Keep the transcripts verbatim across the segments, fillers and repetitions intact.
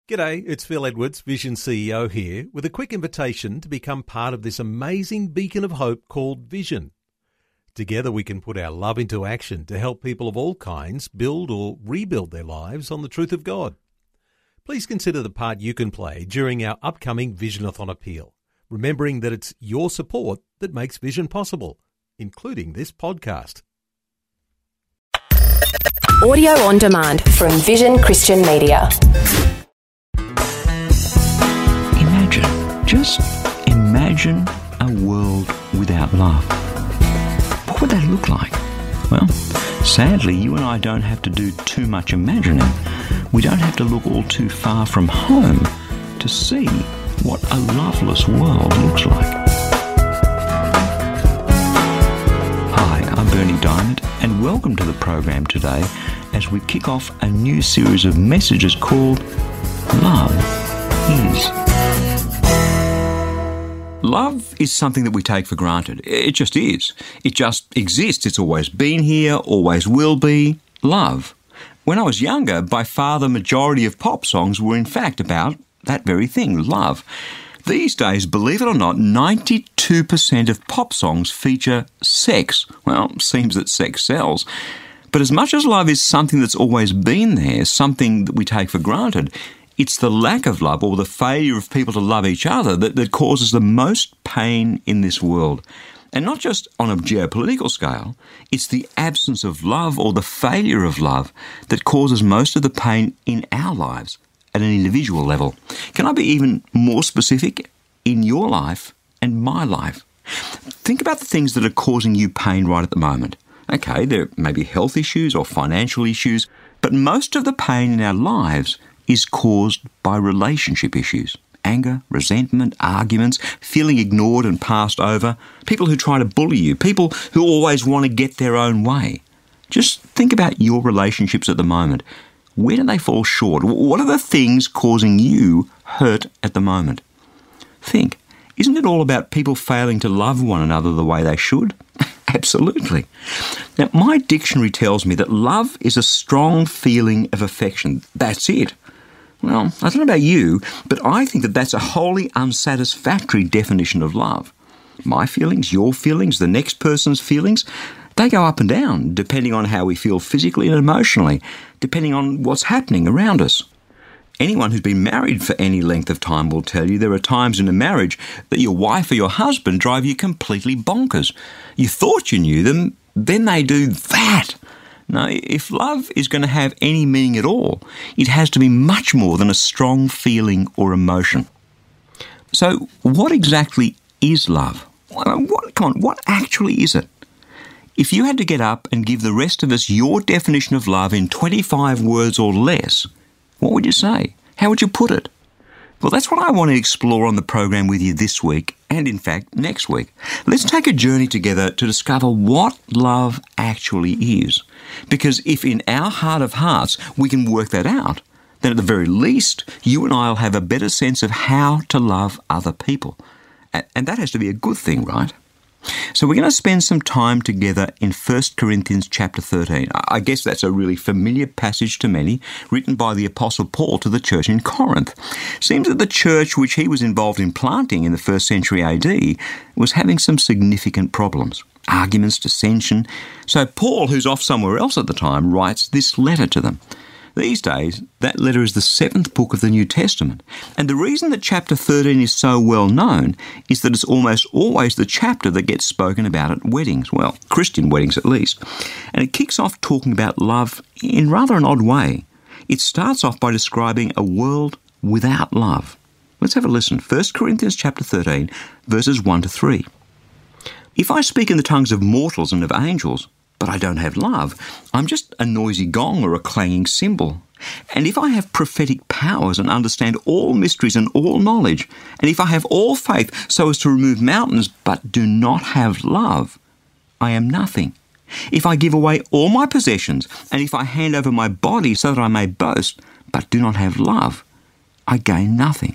G'day, it's Phil Edwards, Vision C E O here, with a quick invitation to become part of this amazing beacon of hope called Vision. Together we can put our love into action to help people of all kinds build or rebuild their lives on the truth of God. Please consider the part you can play during our upcoming Visionathon appeal, remembering that it's your support that makes Vision possible, including this podcast. Audio on demand from Vision Christian Media. Imagine, just imagine a world without love. What would that look like? Well, sadly, you and I don't have to do too much imagining. We don't have to look all too far from home to see what a loveless world looks like. Hi, I'm Bernie Diamond, and welcome to the program today as we kick off a new series of messages called Love Is. Love is something that we take for granted. It just is. It just exists. It's always been here, always will be. Love. When I was younger, by far the majority of pop songs were in fact about that very thing, love. These days, believe it or not, ninety-two percent of pop songs feature sex. Well, seems that sex sells. But as much as love is something that's always been there, something that we take for granted, it's the lack of love or the failure of people to love each other that, that causes the most pain in this world. And not just on a geopolitical scale, it's the absence of love or the failure of love that causes most of the pain in our lives at an individual level. Can I be even more specific? In your life and my life. Think about the things that are causing you pain right at the moment. Okay, there may be health issues or financial issues, but most of the pain in our lives is caused by relationship issues. Anger, resentment, arguments, feeling ignored and passed over, people who try to bully you, people who always want to get their own way. Just think about your relationships at the moment. Where do they fall short? What are the things causing you hurt at the moment? Think, isn't it all about people failing to love one another the way they should? Absolutely. Now, my dictionary tells me that love is a strong feeling of affection. That's it. Well, I don't know about you, but I think that that's a wholly unsatisfactory definition of love. My feelings, your feelings, the next person's feelings, they go up and down depending on how we feel physically and emotionally, depending on what's happening around us. Anyone who's been married for any length of time will tell you there are times in a marriage that your wife or your husband drive you completely bonkers. You thought you knew them, then they do that. No, if love is going to have any meaning at all, it has to be much more than a strong feeling or emotion. So, what exactly is love? What, come on, what actually is it? If you had to get up and give the rest of us your definition of love in twenty-five words or less, what would you say? How would you put it? Well, that's what I want to explore on the program with you this week and, in fact, next week. Let's take a journey together to discover what love actually is. Because if in our heart of hearts we can work that out, then at the very least, you and I will have a better sense of how to love other people. And that has to be a good thing, right? So we're going to spend some time together in First Corinthians chapter thirteen. I guess that's a really familiar passage to many, written by the Apostle Paul to the church in Corinth. Seems that the church which he was involved in planting in the first century A D was having some significant problems. Arguments, dissension. So Paul, who's off somewhere else at the time, writes this letter to them. These days, that letter is the seventh book of the New Testament. And the reason that chapter thirteen is so well known is that it's almost always the chapter that gets spoken about at weddings. Well, Christian weddings at least. And it kicks off talking about love in rather an odd way. It starts off by describing a world without love. Let's have a listen. First Corinthians chapter thirteen, verses one to three. If I speak in the tongues of mortals and of angels, but I don't have love, I'm just a noisy gong or a clanging cymbal. And if I have prophetic powers and understand all mysteries and all knowledge, and if I have all faith so as to remove mountains, but do not have love, I am nothing. If I give away all my possessions, and if I hand over my body so that I may boast, but do not have love, I gain nothing.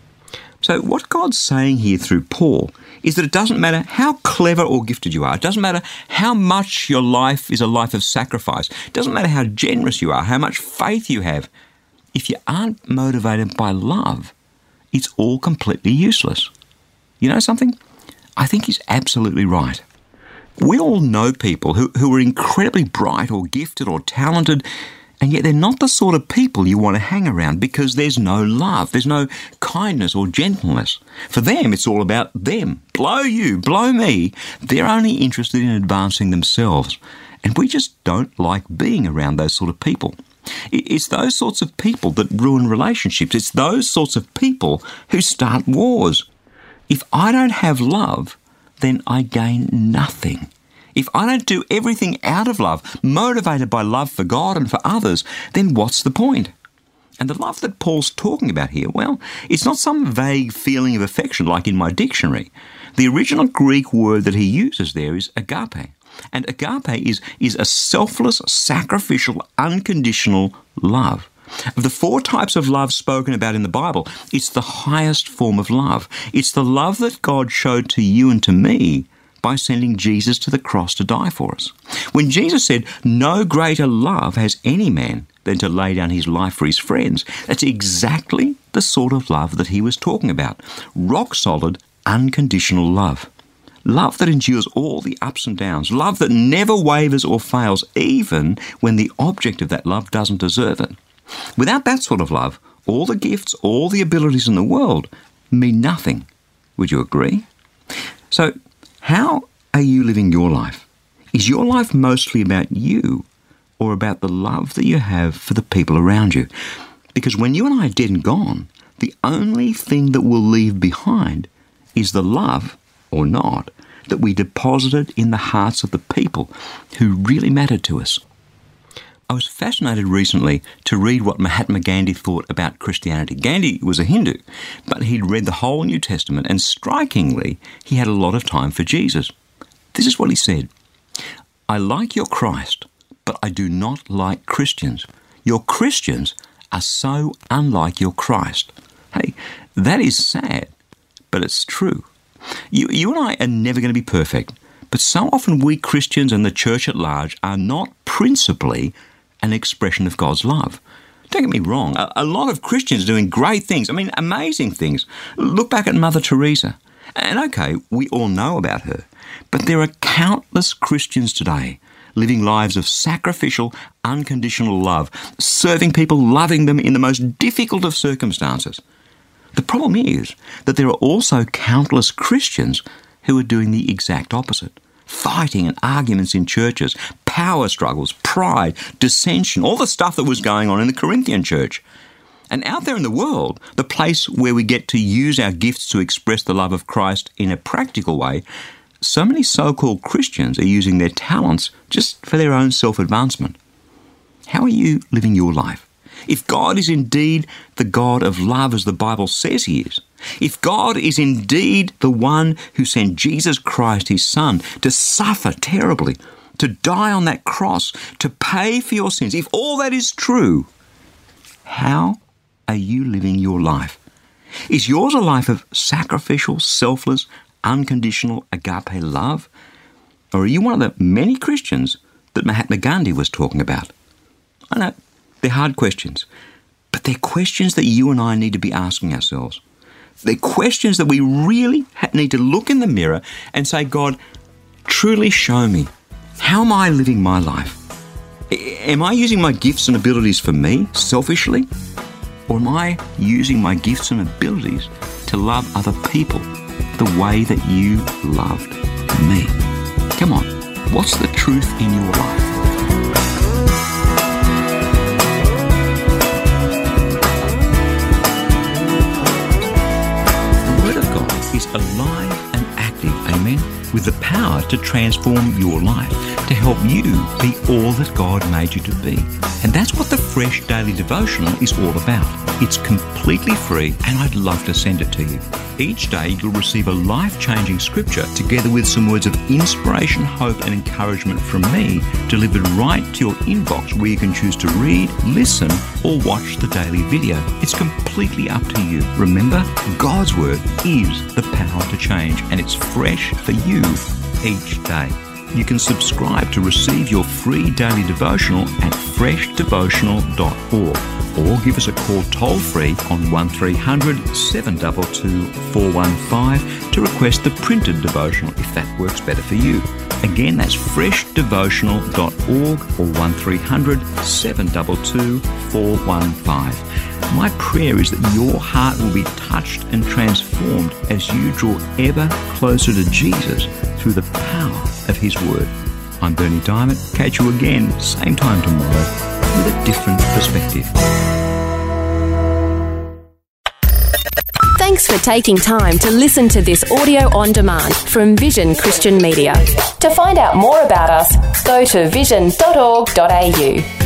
So what God's saying here through Paul is that it doesn't matter how clever or gifted you are. It doesn't matter how much your life is a life of sacrifice. It doesn't matter how generous you are, how much faith you have. if you aren't motivated by love, it's all completely useless. You know something? I think he's absolutely right. We all know people who, who are incredibly bright or gifted or talented, and yet they're not the sort of people you want to hang around because there's no love, there's no kindness or gentleness. For them, it's all about them. Blow you, blow me. They're only interested in advancing themselves. And we just don't like being around those sort of people. It's those sorts of people that ruin relationships. It's those sorts of people who start wars. If I don't have love, then I gain nothing. If I don't do everything out of love, motivated by love for God and for others, then what's the point? And the love that Paul's talking about here, well, it's not some vague feeling of affection like in my dictionary. The original Greek word that he uses there is agape. And agape is, is a selfless, sacrificial, unconditional love. Of the four types of love spoken about in the Bible, it's the highest form of love. It's the love that God showed to you and to me by sending Jesus to the cross to die for us. When Jesus said, "No greater love has any man than to lay down his life for his friends," that's exactly the sort of love that he was talking about. Rock-solid, unconditional love. Love that endures all the ups and downs. Love that never wavers or fails, even when the object of that love doesn't deserve it. Without that sort of love, all the gifts, all the abilities in the world mean nothing. Would you agree? So, how are you living your life? Is your life mostly about you or about the love that you have for the people around you? Because when you and I are dead and gone, the only thing that we'll leave behind is the love, or not, that we deposited in the hearts of the people who really mattered to us. I was fascinated recently to read what Mahatma Gandhi thought about Christianity. Gandhi was a Hindu, but he'd read the whole New Testament, and strikingly, he had a lot of time for Jesus. This is what he said: "I like your Christ, but I do not like Christians. Your Christians are so unlike your Christ." Hey, that is sad, but it's true. You, you and I are never going to be perfect, but so often we Christians and the church at large are not principally an expression of God's love. Don't get me wrong, a, a lot of Christians are doing great things, I mean amazing things. Look back at Mother Teresa. And okay, we all know about her, but there are countless Christians today living lives of sacrificial, unconditional love, serving people, loving them in the most difficult of circumstances. The problem is that there are also countless Christians who are doing the exact opposite. Fighting and arguments in churches, power struggles, pride, dissension, all the stuff that was going on in the Corinthian church. And out there in the world, the place where we get to use our gifts to express the love of Christ in a practical way, so many so-called Christians are using their talents just for their own self-advancement. How are you living your life? If God is indeed the God of love as the Bible says he is, if God is indeed the one who sent Jesus Christ, his Son, to suffer terribly, to die on that cross, to pay for your sins, if all that is true, how are you living your life? Is yours a life of sacrificial, selfless, unconditional agape love? Or are you one of the many Christians that Mahatma Gandhi was talking about? I know, they're hard questions, but they're questions that you and I need to be asking ourselves. They're questions that we really need to look in the mirror and say, God, truly show me, how am I living my life? Am I using my gifts and abilities for me, selfishly? Or am I using my gifts and abilities to love other people the way that you loved me? Come on, what's the truth in your life? Alive and active, amen, with the power to transform your life, to help you be all that God made you to be. And that's what the Fresh Daily Devotional is all about. It's completely free, and I'd love to send it to you. Each day you'll receive a life-changing scripture together with some words of inspiration, hope and encouragement from me, delivered right to your inbox, where you can choose to read, listen or watch the daily video. It's completely up to you. Remember, God's Word is the power to change, and it's fresh for you each day. You can subscribe to receive your free daily devotional at fresh devotional dot org. or give us a call toll-free on one three hundred seven two two four one five to request the printed devotional if that works better for you. Again, that's fresh devotional dot org or one three hundred seven two two four one five. My prayer is that your heart will be touched and transformed as you draw ever closer to Jesus through the power of His Word. I'm Bernie Diamond. Catch you again, same time tomorrow, with a different perspective. Thanks for taking time to listen to this audio on demand from Vision Christian Media. To find out more about us, go to vision dot org dot a u.